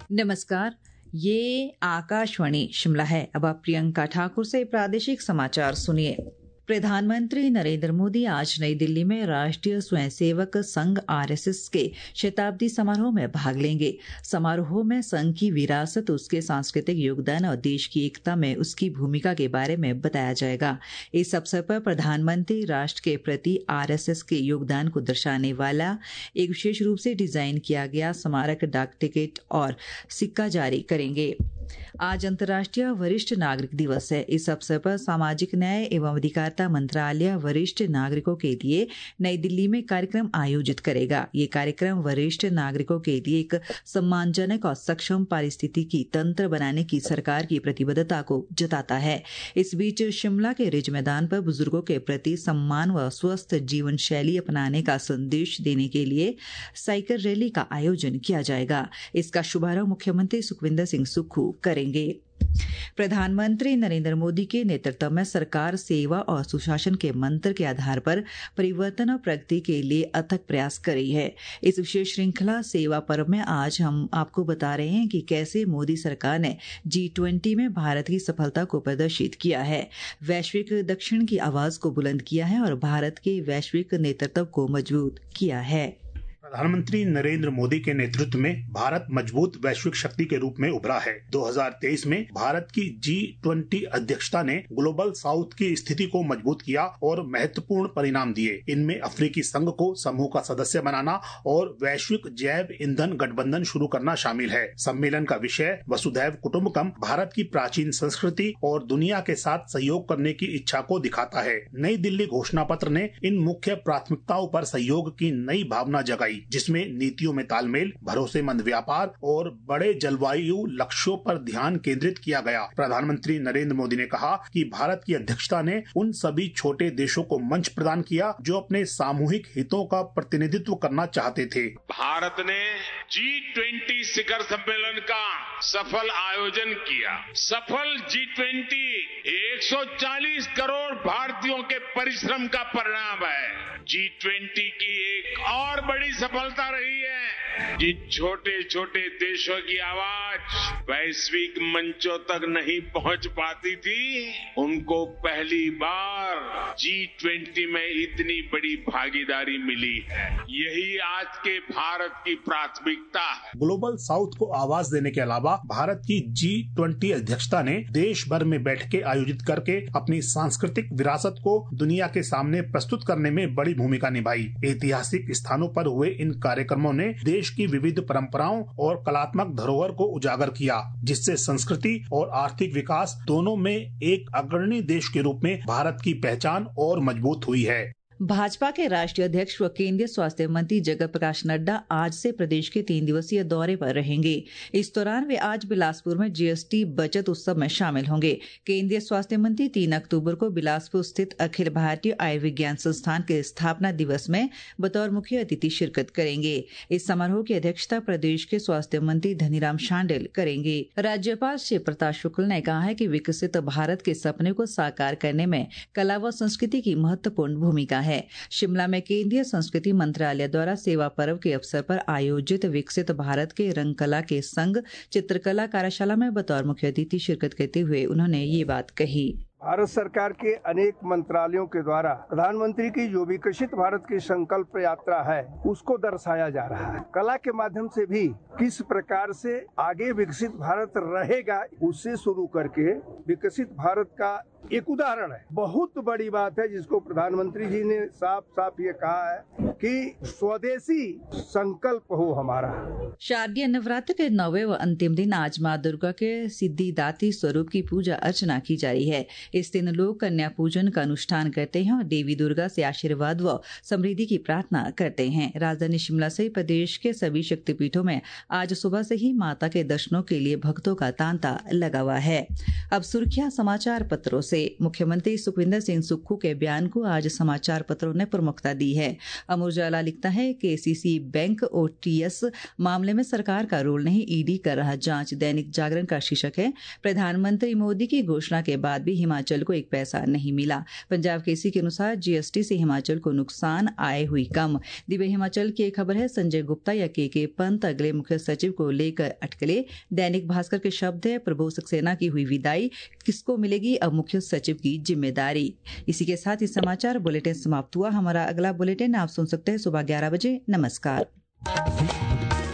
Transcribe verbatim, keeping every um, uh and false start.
नमस्कार, ये आकाशवाणी शिमला है। अब आप प्रियंका ठाकुर से प्रादेशिक समाचार सुनिए। प्रधानमंत्री नरेंद्र मोदी आज नई दिल्ली में राष्ट्रीय स्वयंसेवक संघ आरएसएस के शताब्दी समारोह में भाग लेंगे। समारोह में संघ की विरासत, उसके सांस्कृतिक योगदान और देश की एकता में उसकी भूमिका के बारे में बताया जाएगा। इस अवसर पर प्रधानमंत्री राष्ट्र के प्रति आरएसएस के योगदान को दर्शाने वाला एक विशेष रूप से डिजाइन किया गया स्मारक डाक टिकट और सिक्का जारी करेंगे। आज अंतर्राष्ट्रीय वरिष्ठ नागरिक दिवस है। इस अवसर पर सामाजिक न्याय एवं अधिकारिता मंत्रालय वरिष्ठ नागरिकों के लिए नई दिल्ली में कार्यक्रम आयोजित करेगा। ये कार्यक्रम वरिष्ठ नागरिकों के लिए एक सम्मानजनक और सक्षम पारिस्थितिकी तंत्र बनाने की सरकार की प्रतिबद्धता को जताता है। इस बीच शिमला के रिज मैदान पर बुजुर्गों के प्रति सम्मान व स्वस्थ जीवन शैली अपनाने का संदेश देने के लिए साइकिल रैली का आयोजन किया जाएगा। इसका शुभारंभ मुख्यमंत्री सुखविंदर सिंह सुक्खू करेंगे। प्रधानमंत्री नरेंद्र मोदी के नेतृत्व में सरकार सेवा और सुशासन के मंत्र के आधार पर परिवर्तन और प्रगति के लिए अथक प्रयास कर रही है। इस विशेष श्रृंखला सेवा पर्व में आज हम आपको बता रहे हैं कि कैसे मोदी सरकार ने जी ट्वेंटी में भारत की सफलता को प्रदर्शित किया है, वैश्विक दक्षिण की आवाज को बुलंद किया है और भारत के वैश्विक नेतृत्व को मजबूत किया है। प्रधानमंत्री नरेंद्र मोदी के नेतृत्व में भारत मजबूत वैश्विक शक्ति के रूप में उभरा है। दो हज़ार तेईस में भारत की जी ट्वेंटी अध्यक्षता ने ग्लोबल साउथ की स्थिति को मजबूत किया और महत्वपूर्ण परिणाम दिए। इनमें अफ्रीकी संघ को समूह का सदस्य बनाना और वैश्विक जैव ईंधन गठबंधन शुरू करना शामिल है। सम्मेलन का विषय वसुधैव कुटुंबकम भारत की प्राचीन संस्कृति और दुनिया के साथ सहयोग करने की इच्छा को दिखाता है। नई दिल्ली घोषणा पत्र ने इन मुख्य प्राथमिकताओं पर सहयोग की नई भावना जगाई, जिसमें नीतियों में तालमेल, भरोसेमंद व्यापार और बड़े जलवायु लक्ष्यों पर ध्यान केंद्रित किया गया। प्रधानमंत्री नरेंद्र मोदी ने कहा कि भारत की अध्यक्षता ने उन सभी छोटे देशों को मंच प्रदान किया जो अपने सामूहिक हितों का प्रतिनिधित्व करना चाहते थे। भारत ने जी ट्वेंटी शिखर सम्मेलन का सफल आयोजन किया। सफल जी ट्वेंटी एक सौ चालीस करोड़ भारतीयों के परिश्रम का परिणाम है। जी ट्वेंटी की एक और बड़ी सफलता रही है, जिन छोटे छोटे देशों की आवाज वैश्विक मंचों तक नहीं पहुंच पाती थी, उनको पहली बार जी ट्वेंटी में इतनी बड़ी भागीदारी मिली है। यही आज के भारत की प्राथमिकता है। ग्लोबल साउथ को आवाज देने के अलावा भारत की जी ट्वेंटी अध्यक्षता ने देश भर में बैठकें आयोजित करके अपनी सांस्कृतिक विरासत को दुनिया के सामने प्रस्तुत करने में बड़ी भूमिका निभाई। ऐतिहासिक स्थानों पर हुए इन कार्यक्रमों ने देश की विविध परंपराओं और कलात्मक धरोहर को उजागर किया, जिससे संस्कृति और आर्थिक विकास दोनों में एक अग्रणी देश के रूप में भारत की पहचान और मजबूत हुई है। भाजपा के राष्ट्रीय अध्यक्ष व केंद्रीय स्वास्थ्य मंत्री जगत प्रकाश नड्डा आज से प्रदेश के तीन दिवसीय दौरे पर रहेंगे। इस दौरान वे आज बिलासपुर में जीएसटी बचत उत्सव में शामिल होंगे। केंद्रीय स्वास्थ्य मंत्री तीन अक्टूबर को बिलासपुर स्थित अखिल भारतीय आयुर्विज्ञान संस्थान के स्थापना दिवस में बतौर मुख्य अतिथि शिरकत करेंगे। इस समारोह की अध्यक्षता प्रदेश के स्वास्थ्य मंत्री धनीराम शांडिल करेंगे। राज्यपाल श्री प्रताप शुक्ल ने कहा है कि विकसित भारत के सपने को साकार करने में कला व संस्कृति की महत्वपूर्ण भूमिका है। शिमला में केंद्रीय संस्कृति मंत्रालय द्वारा सेवा पर्व के अवसर पर आयोजित विकसित भारत के रंगकला के संग चित्रकला कार्यशाला में बतौर मुख्य अतिथि शिरकत करते हुए उन्होंने ये बात कही। भारत सरकार के अनेक मंत्रालयों के द्वारा प्रधानमंत्री की जो विकसित भारत की संकल्प यात्रा है उसको दर्शाया जा रहा है। कला के माध्यम से भी किस प्रकार से आगे विकसित भारत रहेगा उससे शुरू करके विकसित भारत का एक उदाहरण है। बहुत बड़ी बात है जिसको प्रधानमंत्री जी ने साफ साफ ये कहा है कि स्वदेशी संकल्प हो हमारा। शारदीय नवरात्र के नौवे व अंतिम दिन आज माँ दुर्गा के सिद्धिदात्री स्वरूप की पूजा अर्चना की जा रही है। इस दिन लोग कन्या पूजन का अनुष्ठान करते हैं और देवी दुर्गा से आशीर्वाद व समृद्धि की प्रार्थना करते हैं। राजधानी शिमला सहित प्रदेश के सभी शक्तिपीठों में आज सुबह से ही माता के दर्शनों के लिए भक्तों का तांता लगा हुआ है। अब सुर्खियां समाचार पत्रों से। मुख्यमंत्री सुखविंदर सिंह सुक्खू के बयान को आज समाचार पत्रों ने प्रमुखता दी है। अमर उजाला लिखता है केसीसी बैंक ओटीएस मामले में सरकार का रोल नहीं, ईडी कर रहा जांच। दैनिक जागरण का शीर्षक है प्रधानमंत्री मोदी की घोषणा के बाद भी हिमाचल हिमाचल को एक पैसा नहीं मिला। पंजाब केसरी के अनुसार जीएसटी से हिमाचल को नुकसान, आय हुई कम। दिव्य हिमाचल की एक खबर है, संजय गुप्ता या के के पंत अगले मुख्य सचिव को लेकर अटकले। दैनिक भास्कर के शब्द है, प्रभु सक्सेना की हुई विदाई, किसको मिलेगी अब मुख्य सचिव की जिम्मेदारी। इसी के साथ ही समाचार बुलेटिन समाप्त हुआ। हमारा अगला बुलेटिन आप सुन सकते हैं सुबह ग्यारह बजे। नमस्कार।